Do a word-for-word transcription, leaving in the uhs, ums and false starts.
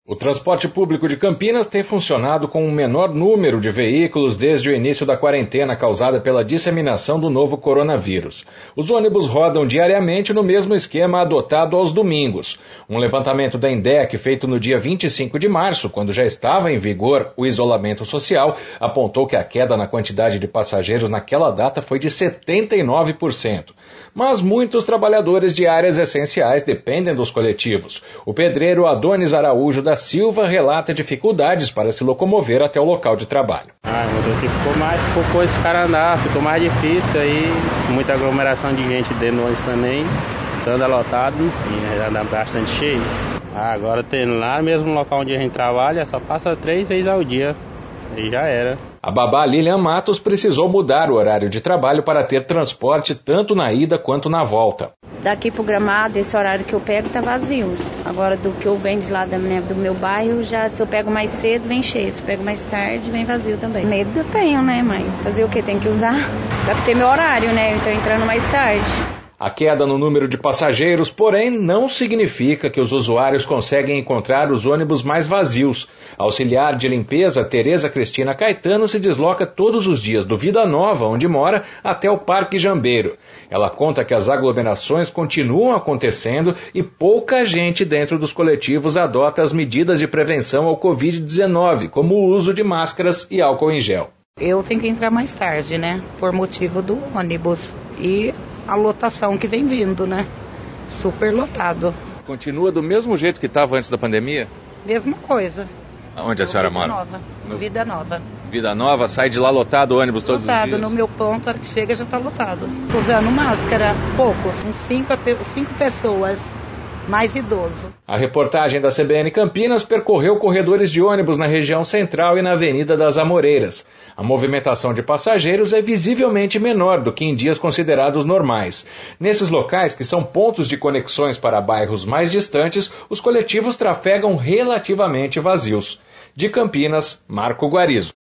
O transporte público de Campinas tem funcionado com um menor número de veículos desde o início da quarentena causada pela disseminação do novo coronavírus. Os ônibus rodam diariamente no mesmo esquema adotado aos domingos. Um levantamento da INDEC feito no dia vinte e cinco de março, quando já estava em vigor o isolamento social, apontou que a queda na quantidade de passageiros naquela data foi de setenta e nove por cento. Mas muitos trabalhadores de áreas essenciais dependem dos coletivos. O pedreiro Adonis Araújo da Silva relata dificuldades para se locomover até o local de trabalho. Ah, mas aqui ficou mais, ficou esse cara andar, ficou mais difícil aí, muita aglomeração de gente dentro do ônibus também, só anda lotado e anda bastante cheio. Ah, agora tem lá mesmo no local onde a gente trabalha, só passa três vezes ao dia. E já era. A babá Lilian Matos precisou mudar o horário de trabalho para ter transporte tanto na ida quanto na volta. Daqui pro Gramado, esse horário que eu pego tá vazio. Agora do que eu venho de lá da minha, do meu bairro, já se eu pego mais cedo, vem cheio. Se eu pego mais tarde, vem vazio também. Medo eu tenho, né, mãe? Fazer o que? Tem que usar. Deve ter meu horário, né? Eu tô entrando mais tarde. A queda no número de passageiros, porém, não significa que os usuários conseguem encontrar os ônibus mais vazios. A auxiliar de limpeza, Tereza Cristina Caetano, se desloca todos os dias do Vida Nova, onde mora, até o Parque Jambeiro. Ela conta que as aglomerações continuam acontecendo e pouca gente dentro dos coletivos adota as medidas de prevenção ao covid dezenove, como o uso de máscaras e álcool em gel. Eu tenho que entrar mais tarde, né? Por motivo do ônibus e a lotação que vem vindo, né? Super lotado. Continua do mesmo jeito que estava antes da pandemia? Mesma coisa. Onde a senhora Vida mora? Nova. No Vida Nova. Vida Nova, sai de lá lotado o ônibus todos lotado, os dias? Lotado, no meu ponto, a hora que chega já está lotado. Usando máscara, poucos, uns cinco, cinco pessoas, mais idoso. A reportagem da C B N Campinas percorreu corredores de ônibus na região central e na Avenida das Amoreiras. A movimentação de passageiros é visivelmente menor do que em dias considerados normais. Nesses locais, que são pontos de conexões para bairros mais distantes, os coletivos trafegam relativamente vazios. De Campinas, Marco Guarizo.